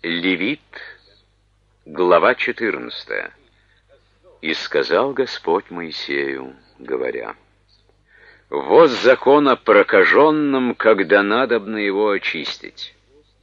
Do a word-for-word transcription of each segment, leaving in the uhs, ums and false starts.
Левит, глава четырнадцатая. «И сказал Господь Моисею, говоря: вот закон о прокаженном, когда надобно его очистить.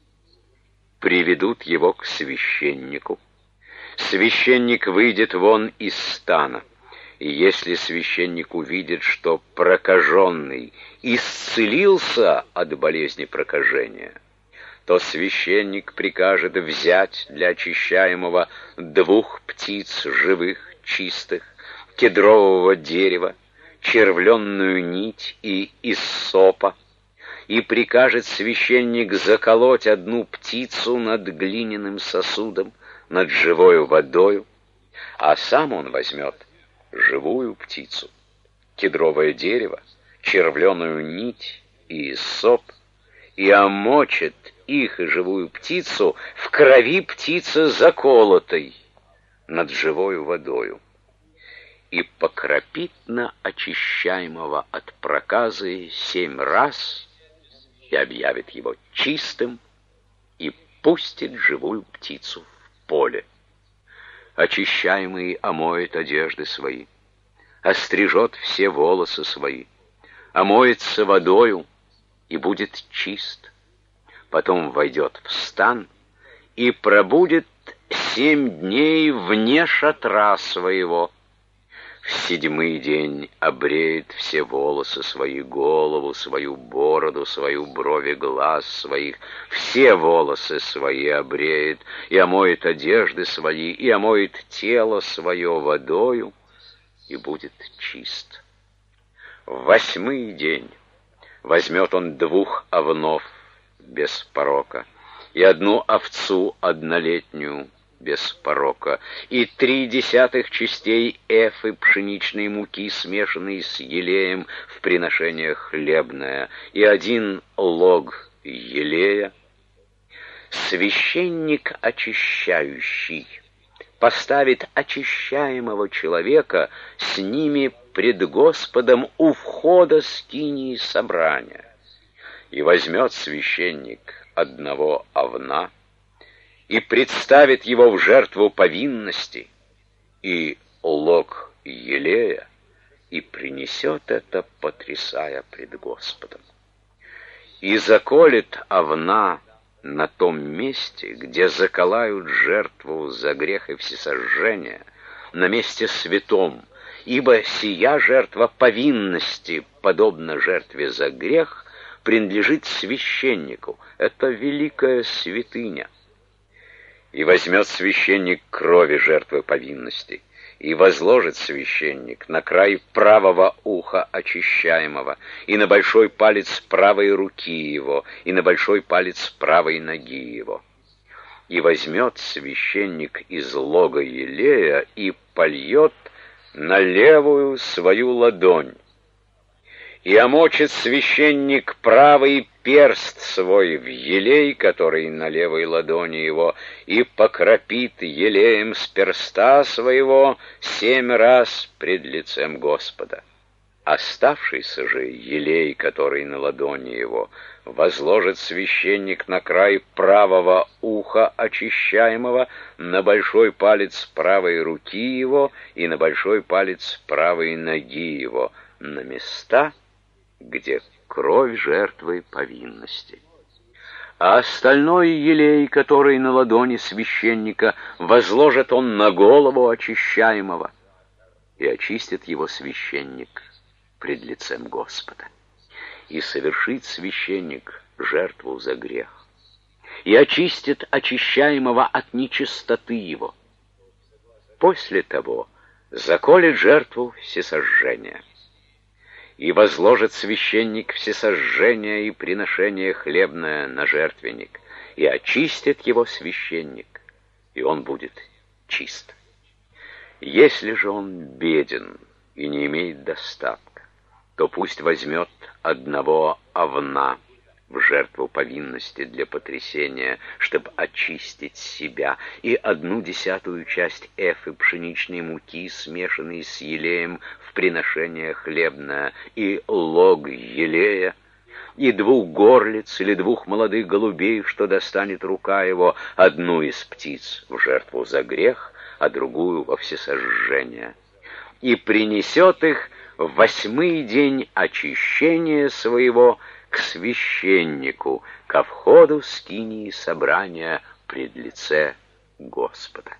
Приведут его к священнику. Священник выйдет вон из стана, и если священник увидит, что прокаженный исцелился от болезни прокажения, то священник прикажет взять для очищаемого двух птиц живых, чистых, кедрового дерева, червленную нить и иссопа, и прикажет священник заколоть одну птицу над глиняным сосудом, над живою водою, а сам он возьмет живую птицу, кедровое дерево, червленую нить и иссоп, и омочит их и живую птицу в крови птицы заколотой над живою водою, и покропит на очищаемого от проказы семь раз, и объявит его чистым, и пустит живую птицу в поле. Очищаемый омоет одежды свои, острижет все волосы свои, омоется водою и будет чист. Потом войдет в стан и пробудет семь дней вне шатра своего. В седьмой день обреет все волосы свои, голову свою, бороду свою, брови глаз своих, все волосы свои обреет, и омоет одежды свои, и омоет тело свое водою, и будет чист. В восьмой день возьмет он двух овнов без порока, и одну овцу однолетнюю без порока, и три десятых частей эфы пшеничной муки, смешанной с елеем в приношение хлебное, и один лог елея. Священник очищающий поставит очищаемого человека с ними пред Господом у входа скинии собрания, и возьмет священник одного овна и представит его в жертву повинности и лог елея, и принесет это, потрясая пред Господом. И заколет овна на том месте, где заколают жертву за грех и всесожжение, на месте святом, ибо сия жертва повинности, подобно жертве за грех, принадлежит священнику. Это великая святыня. И возьмет священник крови жертвы повинности, и возложит священник на край правого уха очищаемого, и на большой палец правой руки его, и на большой палец правой ноги его. И возьмет священник из лога елея и польет на левую свою ладонь, и омочит священник правый перст свой в елей, который на левой ладони его, и покропит елеем с перста своего семь раз пред лицем Господа. Оставшийся же елей, который на ладони его, возложит священник на край правого уха очищаемого, на большой палец правой руки его и на большой палец правой ноги его, на места, где кровь жертвы повинности. А остальной елей, который на ладони священника, возложит он на голову очищаемого, и очистит его священник пред лицем Господа. И совершит священник жертву за грех, и очистит очищаемого от нечистоты его. После того заколет жертву всесожжения. И возложит священник всесожжение и приношение хлебное на жертвенник, и очистит его священник, и он будет чист. Если же он беден и не имеет достатка, то пусть возьмет одного овна в жертву повинности для потрясения, чтобы очистить себя, и одну десятую часть эфы пшеничной муки, смешанной с елеем в приношение хлебное, и лог елея, и двух горлиц или двух молодых голубей, что достанет рука его, одну из птиц в жертву за грех, а другую во всесожжение. И принесет их в восьмый день очищения своего к священнику, ко входу скинии собрания пред лице Господа.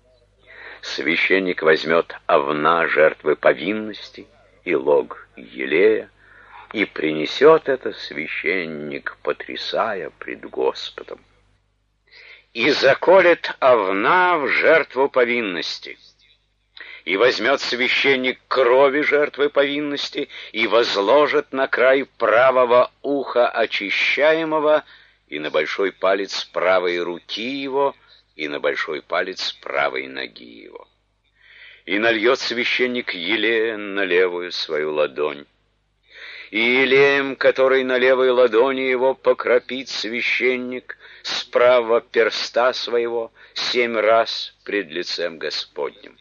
Священник возьмет овна жертвы повинности и лог елея, и принесет это священник, потрясая пред Господом. И заколет овна в жертву повинности, и возьмет священник крови жертвы повинности и возложит на край правого уха очищаемого и на большой палец правой руки его, и на большой палец правой ноги его. И нальет священник елея на левую свою ладонь, и елеем, который на левой ладони его, покропит священник с правого перста своего семь раз пред лицем Господним.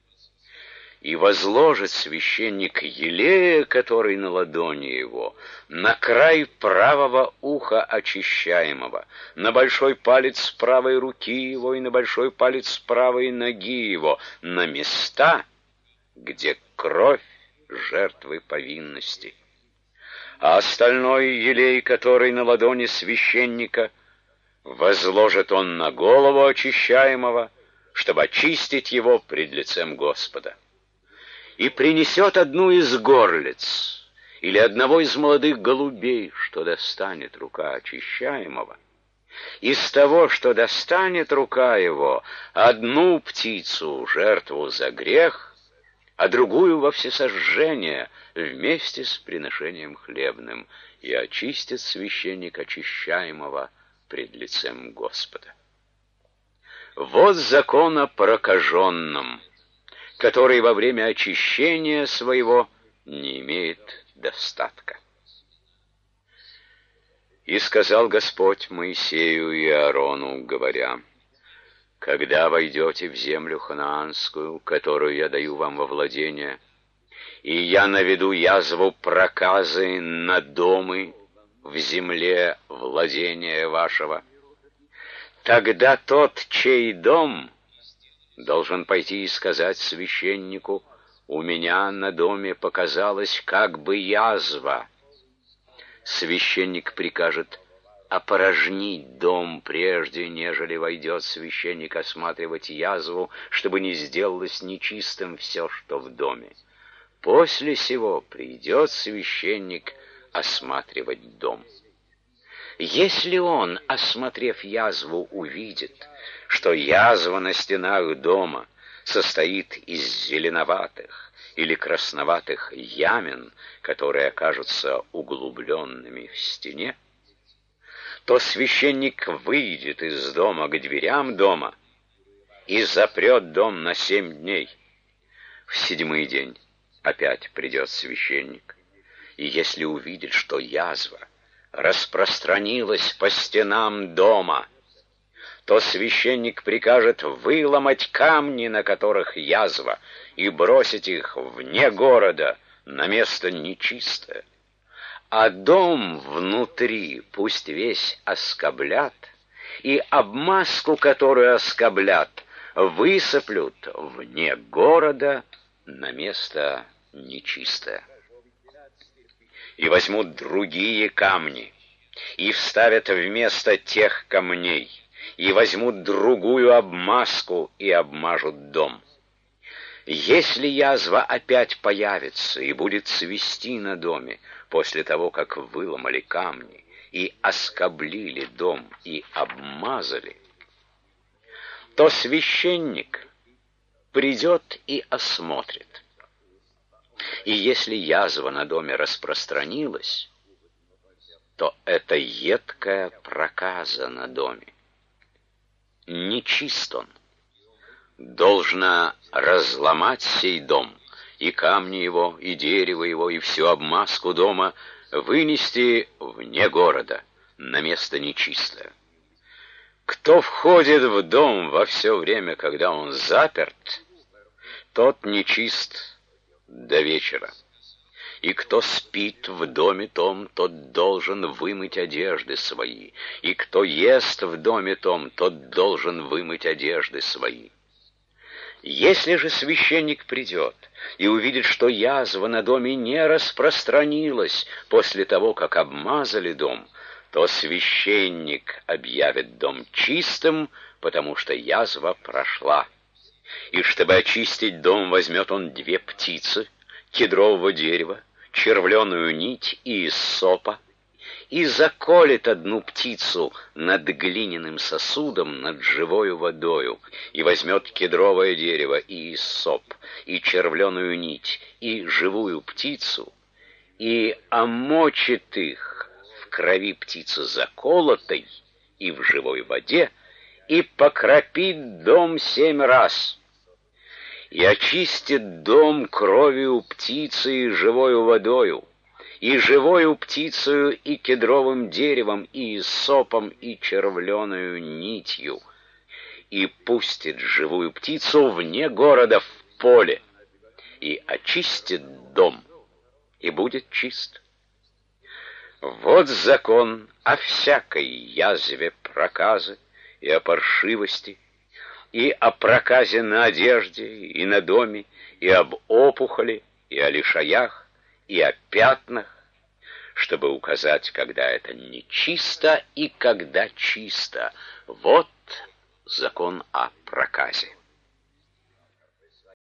И возложит священник елея, который на ладони его, на край правого уха очищаемого, на большой палец правой руки его и на большой палец правой ноги его, на места, где кровь жертвы повинности. А остальной елей, который на ладони священника, возложит он на голову очищаемого, чтобы очистить его пред лицем Господа. И принесет одну из горлиц или одного из молодых голубей, что достанет рука очищаемого. Из того, что достанет рука его, одну птицу жертву за грех, а другую во всесожжение вместе с приношением хлебным, и очистит священник очищаемого пред лицем Господа. Вот закон о прокаженном, который во время очищения своего не имеет достатка. И сказал Господь Моисею и Аарону, говоря: «Когда войдете в землю ханаанскую, которую я даю вам во владение, и я наведу язву проказы на домы в земле владения вашего, тогда тот, чей дом, должен пойти и сказать священнику: у меня на доме показалась как бы язва. Священник прикажет опорожнить дом, прежде нежели войдет священник осматривать язву, чтобы не сделалось нечистым все, что в доме. После сего придет священник осматривать дом. Если он, осмотрев язву, увидит, что язва на стенах дома состоит из зеленоватых или красноватых ямен, которые окажутся углубленными в стене, то священник выйдет из дома к дверям дома и запрет дом на семь дней. В седьмой день опять придет священник, и если увидит, что язва распространилась по стенам дома, то священник прикажет выломать камни, на которых язва, и бросить их вне города, на место нечистое. А дом внутри пусть весь оскоблят, и обмазку, которую оскоблят, высыплют вне города на место нечистое. И возьмут другие камни, и вставят вместо тех камней, и возьмут другую обмазку, и обмажут дом. Если язва опять появится и будет цвести на доме, после того, как выломали камни, и оскоблили дом, и обмазали, то священник придет и осмотрит. И если язва на доме распространилась, то это едкая проказа на доме. Нечист он. Должно разломать сей дом, и камни его, и дерево его, и всю обмазку дома вынести вне города, на место нечистое. Кто входит в дом во все время, когда он заперт, тот нечист до вечера. И кто спит в доме том, тот должен вымыть одежды свои, и кто ест в доме том, тот должен вымыть одежды свои. Если же священник придет и увидит, что язва на доме не распространилась после того, как обмазали дом, то священник объявит дом чистым, потому что язва прошла. И чтобы очистить дом, возьмет он две птицы, кедрового дерева, червленую нить и иссопа, и заколет одну птицу над глиняным сосудом, над живою водою, и возьмет кедровое дерево и иссоп, и червленую нить, и живую птицу, и омочит их в крови птицы заколотой и в живой воде, и покропит дом семь раз, и очистит дом кровью птицы и живою водою, и живою птицею, и кедровым деревом, и иссопом, и червленою нитью, и пустит живую птицу вне города в поле, и очистит дом, и будет чист. Вот закон о всякой язве проказы и о паршивости, и о проказе на одежде и на доме, и об опухоли, и о лишаях, и о пятнах, чтобы указать, когда это нечисто и когда чисто. Вот закон о проказе.